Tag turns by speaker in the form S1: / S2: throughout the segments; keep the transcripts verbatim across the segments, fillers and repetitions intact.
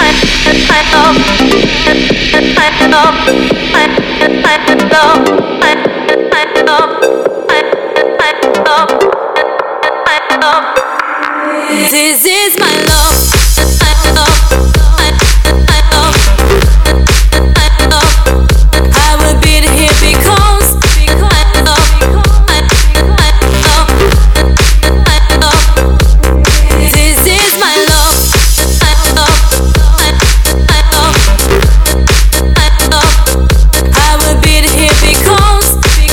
S1: This is my love. I will be here because this is my love. I will be here because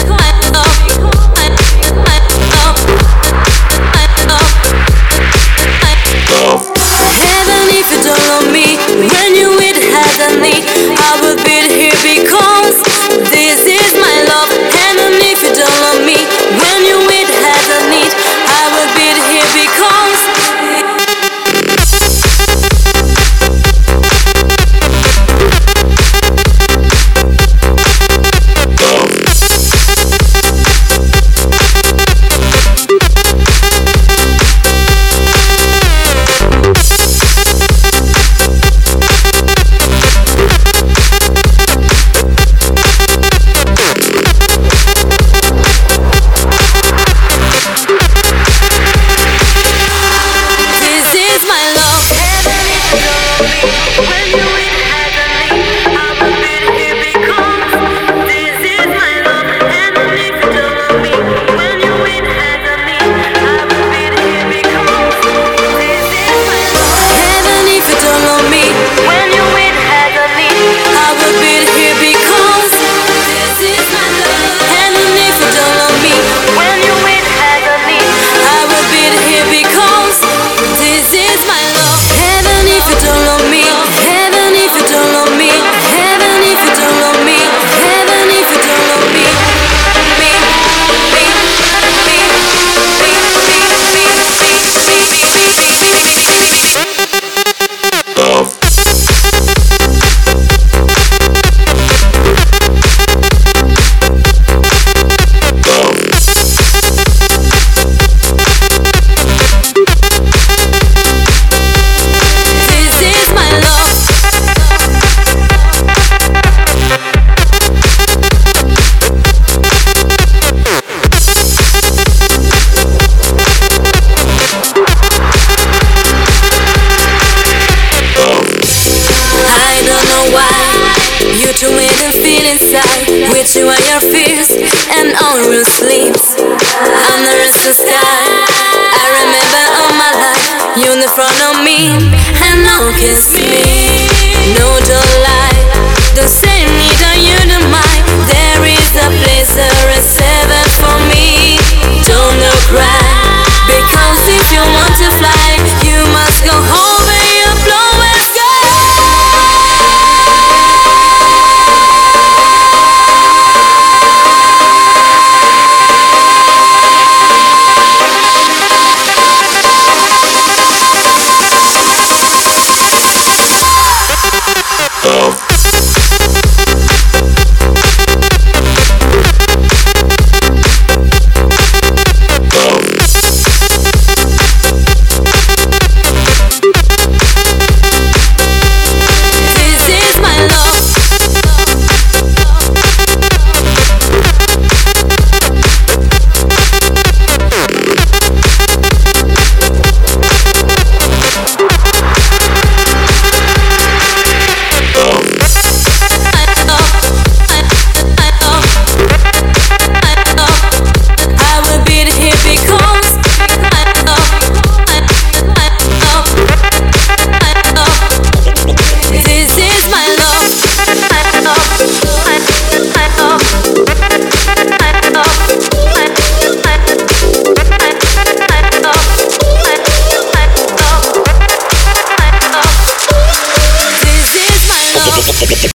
S1: heaven, if you don't love me when you with heavenly, I will be here because this is my love. Heaven, if you don't love me when you with heavenly, I will be here because to make them feel inside with you are your fears and all your sleeps under the sky. I remember all my life, you in the front of me and now kiss me. No, don't lie, don't say neither you nor mine. There is a place there is heaven for me. Don't look right because